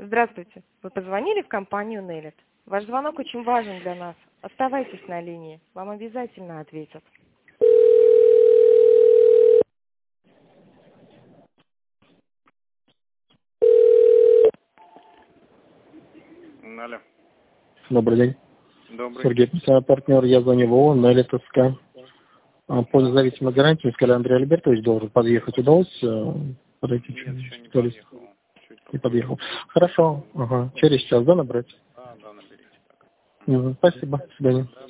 Здравствуйте. Вы позвонили в компанию Неллит. Ваш звонок очень важен для нас. Оставайтесь на линии. Вам обязательно ответят. Алло. Добрый день. Добрый. Сергей, партнер, я звоню в ООО «Неллит СК». По независимой гарантии, сказали, Андрей Альбертович должен подъехать. Удалось подойти? Нет, еще не То есть подъехал. Чуть не попозже. подъехал. Хорошо. Ага. Через час, да, набрать? Да, наберите. Так. Спасибо. До свидания.